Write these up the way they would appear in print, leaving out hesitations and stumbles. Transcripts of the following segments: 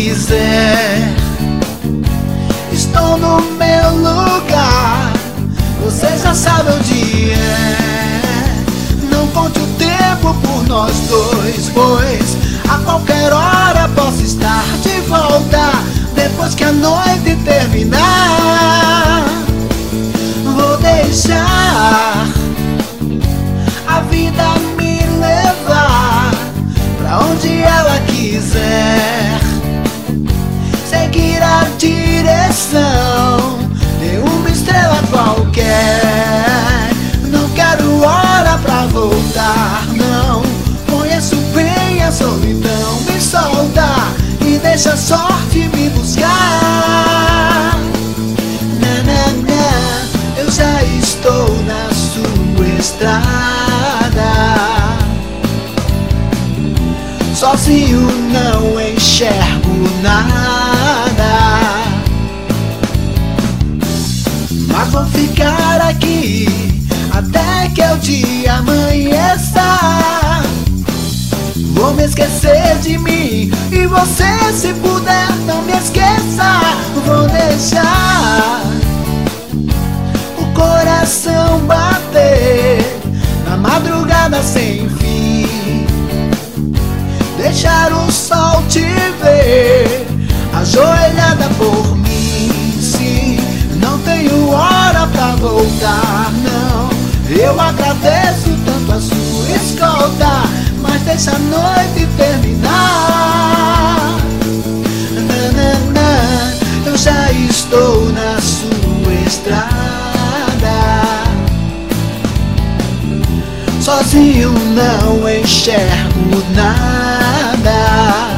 quiser. Estou no meu lugar, você já sabe onde é. Não conte o tempo por nós dois, pois a qualquer hora posso estar de volta. Depois que a noite terminar, vou deixar a vida me levar pra onde ela quiser. Seguir a direção de uma estrela qualquer. Não quero hora pra voltar, não. Conheço bem a solidão. Me solta e deixa a sorte me buscar. Na, na, na, eu já estou na sua estrada. Sozinho não enxergo nada, mas vou ficar aqui até que o dia amanheça. Vou me esquecer de mim e você, se puder, não me esqueça. Vou deixar o coração bater na madrugada sem fim. Deixar o sol te ver ajoelhada por mim. Sim, não tenho hora pra voltar, não. Eu agradeço tanto a sua escolta, mas deixa a noite terminar. Nanana, eu já estou na sua estrada. Sozinho não enxergo nada,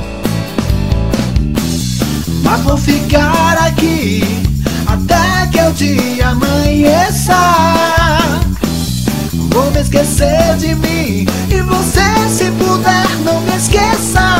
mas vou ficar aqui até que o dia amanheça. Vou me esquecer de mim e você, se puder, não me esqueça.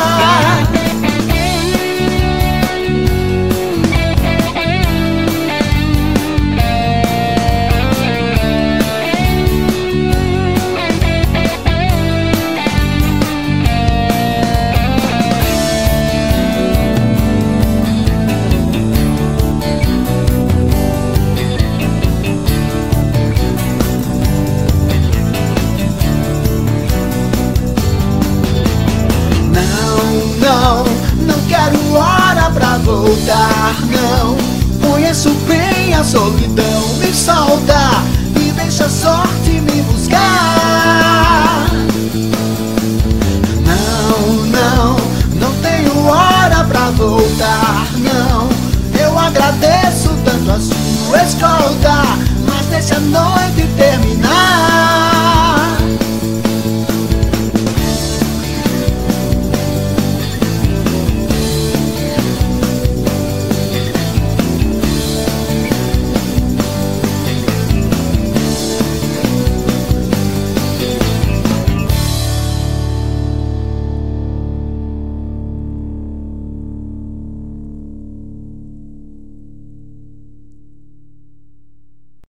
Não quero hora pra voltar, não. Conheço bem a solidão. Me solta e deixa a sorte me buscar.